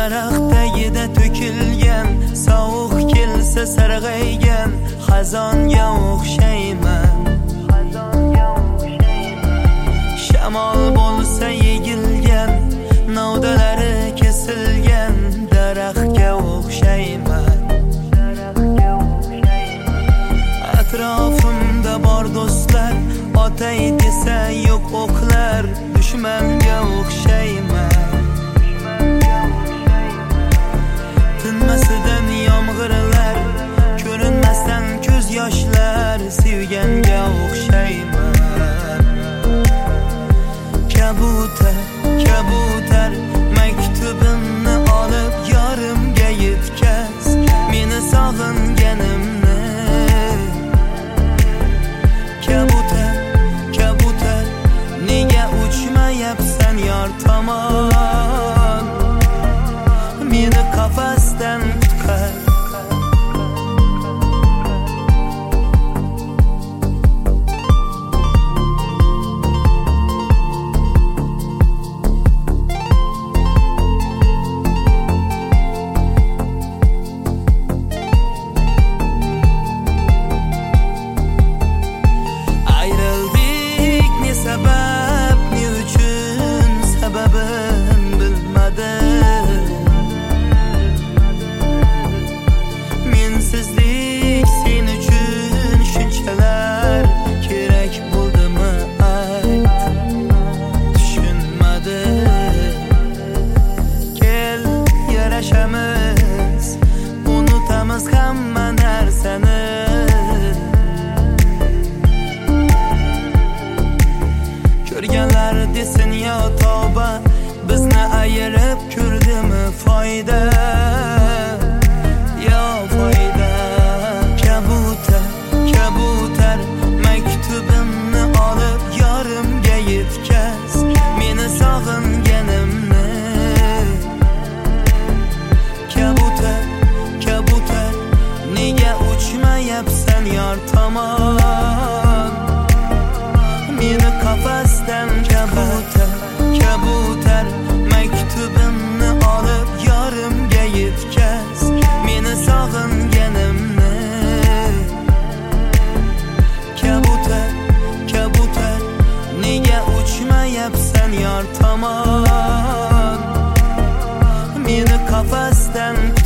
daraxt tagida to'kilgan, sovuq kelsa sarg'aygan xazonga o'xshayman. Shamol bo'lsa yegilgan, novdalari kesilgan daraxtga o'xshayman. Atrofimda bor do'stlar, otay desa yo'q o'qlar, dushmanga o'xshayman. Tinmasidan yomg'irlar, ko'rinmasdan ko'z yoshlar, sevganga o'xshayman. Kabutar, kabutar, maktubimni olib yorimga yetkaz, meni sog'inganimni. Kabutar, kabutar, nega uchmayapsan yor tomon, meni qafasdan qutqar. Ayrıldık ne sebep, ne üçün sebebin bilmedim. Mensizlik sen üçün shunchalar kerak bo'ldimi ayt, tushunmadim. Kel yarashamiz, unutamiz hamma narsani. Ko'rganlar desin yo tavba, bizni ayirib ko'rdimi foyda, yo foyda. Kabutar, kabutar, maktubimni olib yorimga yetkaz, meni sog'inganimni. Kabutar, kabutar, nega uchmayapsan yor tomon, meni qafasdan. Kabutar, kabutar, maktubimni olib yorimga yetkaz, meni sog'inganimni. Kabutar, kabutar, nega uchmayapsan yor tomon, meni qafasdan